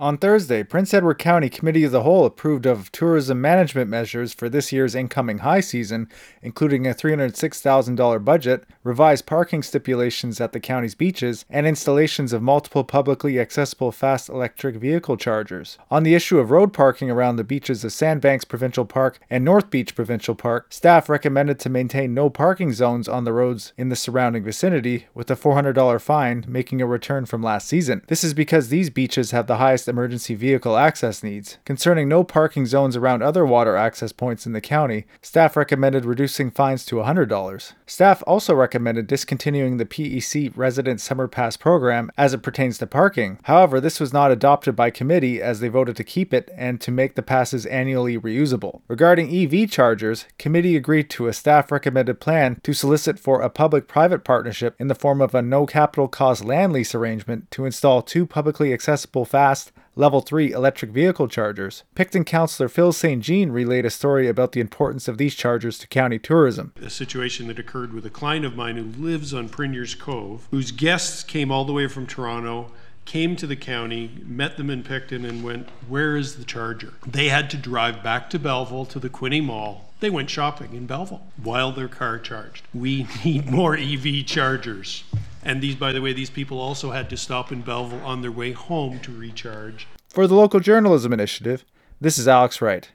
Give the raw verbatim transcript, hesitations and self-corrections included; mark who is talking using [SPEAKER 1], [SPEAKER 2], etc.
[SPEAKER 1] On Thursday, Prince Edward County Committee of the Whole approved of tourism management measures for this year's incoming high season, including a three hundred six thousand dollars budget, revised parking stipulations at the county's beaches, and installations of multiple publicly accessible fast electric vehicle chargers. On the issue of road parking around the beaches of Sandbanks Provincial Park and North Beach Provincial Park, staff recommended to maintain no parking zones on the roads in the surrounding vicinity, with a four hundred dollars fine making a return from last season. This is because these beaches have the highest emergency vehicle access needs. Concerning no parking zones around other water access points in the county, staff recommended reducing fines to one hundred dollars. Staff also recommended discontinuing the P E C Resident Summer Pass program as it pertains to parking. However, this was not adopted by committee as they voted to keep it and to make the passes annually reusable. Regarding E V chargers, committee agreed to a staff recommended plan to solicit for a public-private partnership in the form of a no capital cost land lease arrangement to install two publicly accessible fast Level three electric vehicle chargers. Picton Councillor Phil Saint Jean relayed a story about the importance of these chargers to county tourism.
[SPEAKER 2] A situation that occurred with a client of mine who lives on Prigners Cove, whose guests came all the way from Toronto, came to the county, met them in Picton and went, "Where is the charger?" They had to drive back to Belleville to the Quinte Mall. They went shopping in Belleville while their car charged. We need more E V chargers. And these, by the way, these people also had to stop in Belleville on their way home to recharge.
[SPEAKER 1] For the Local Journalism Initiative, this is Alex Wright.